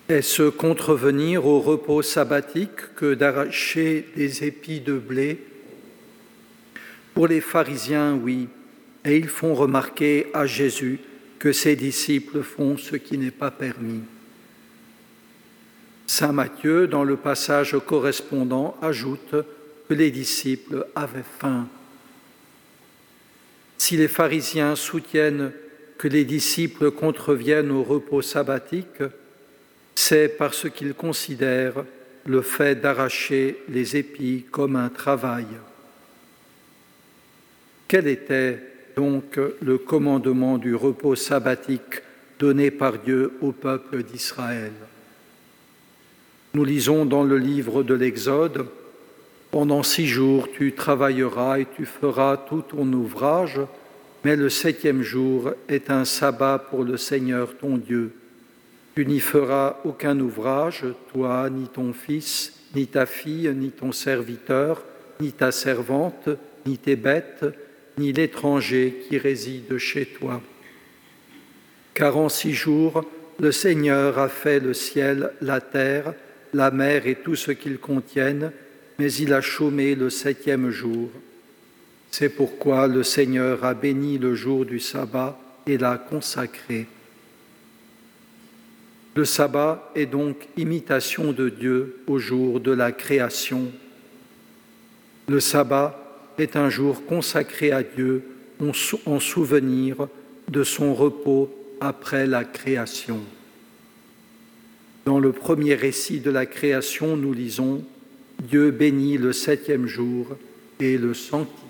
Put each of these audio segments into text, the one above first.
Est-ce contrevenir au repos sabbatique que d'arracher des épis de blé? Pour les pharisiens, oui, et ils font remarquer à Jésus que ses disciples font ce qui n'est pas permis. Saint Matthieu, dans le passage correspondant, ajoute que les disciples avaient faim. Si les pharisiens soutiennent que les disciples contreviennent au repos sabbatique, c'est parce qu'ils considèrent le fait d'arracher les épis comme un travail. Quel était donc le commandement du repos sabbatique donné par Dieu au peuple d'Israël? Nous lisons dans le livre de l'Exode, « Pendant 6 jours tu travailleras et tu feras tout ton ouvrage, mais le 7e jour est un sabbat pour le Seigneur ton Dieu. Tu n'y feras aucun ouvrage, toi, ni ton fils, ni ta fille, ni ton serviteur, ni ta servante, ni tes bêtes, ni l'étranger qui réside chez toi. Car en 6 jours, le Seigneur a fait le ciel, la terre, la mer et tout ce qu'ils contiennent, mais il a chômé le 7e jour. C'est pourquoi le Seigneur a béni le jour du sabbat et l'a consacré. » Le sabbat est donc imitation de Dieu au jour de la création. Le sabbat est un jour consacré à Dieu en souvenir de son repos après la création. Dans le premier récit de la création, nous lisons « Dieu bénit le 7e jour et le sanctifia ».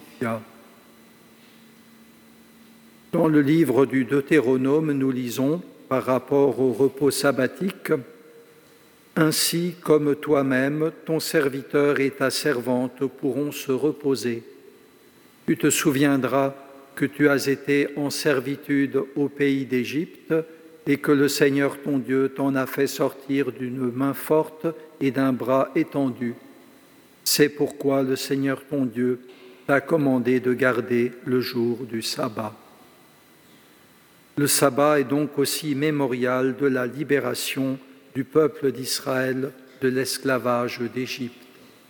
Dans le livre du Deutéronome, nous lisons par rapport au repos sabbatique, « Ainsi comme toi-même, ton serviteur et ta servante pourront se reposer. Tu te souviendras que tu as été en servitude au pays d'Égypte et que le Seigneur ton Dieu t'en a fait sortir d'une main forte et d'un bras étendu. C'est pourquoi le Seigneur ton Dieu t'a commandé de garder le jour du sabbat. » Le sabbat est donc aussi mémorial de la libération du peuple d'Israël de l'esclavage d'Égypte.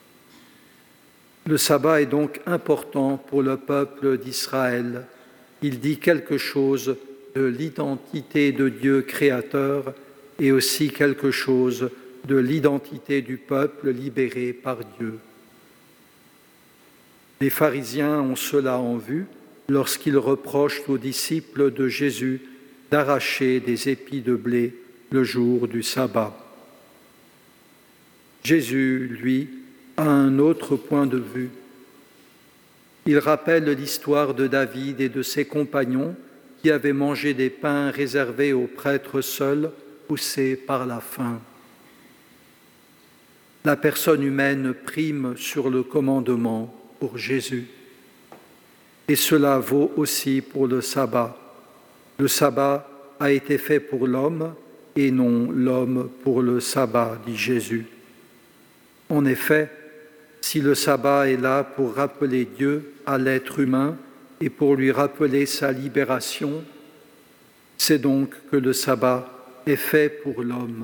Le sabbat est donc important pour le peuple d'Israël. Il dit quelque chose de l'identité de Dieu créateur et aussi quelque chose de l'identité du peuple libéré par Dieu. Les pharisiens ont cela en vue lorsqu'ils reprochent aux disciples de Jésus d'arracher des épis de blé le jour du sabbat. Jésus, lui, a un autre point de vue. Il rappelle l'histoire de David et de ses compagnons qui avaient mangé des pains réservés aux prêtres seuls, poussés par la faim. La personne humaine prime sur le commandement pour Jésus. Et cela vaut aussi pour le sabbat. Le sabbat a été fait pour l'homme et non l'homme pour le sabbat, dit Jésus. En effet, si le sabbat est là pour rappeler Dieu à l'être humain et pour lui rappeler sa libération, c'est donc que le sabbat est fait pour l'homme.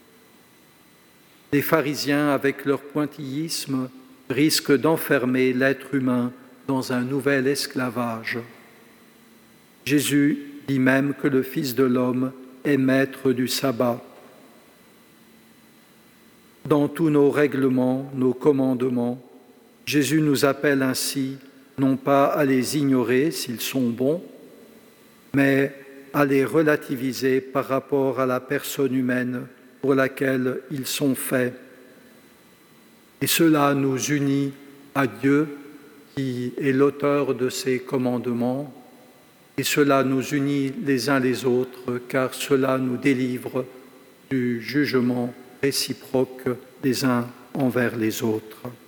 Les pharisiens, avec leur pointillisme, risquent d'enfermer l'être humain dans un nouvel esclavage. Jésus dit même que le Fils de l'homme est maître du sabbat. Dans tous nos règlements, nos commandements, Jésus nous appelle ainsi non pas à les ignorer s'ils sont bons, mais à les relativiser par rapport à la personne humaine pour laquelle ils sont faits. Et cela nous unit à Dieu qui est l'auteur de ces commandements, et cela nous unit les uns les autres, car cela nous délivre du jugement réciproque les uns envers les autres.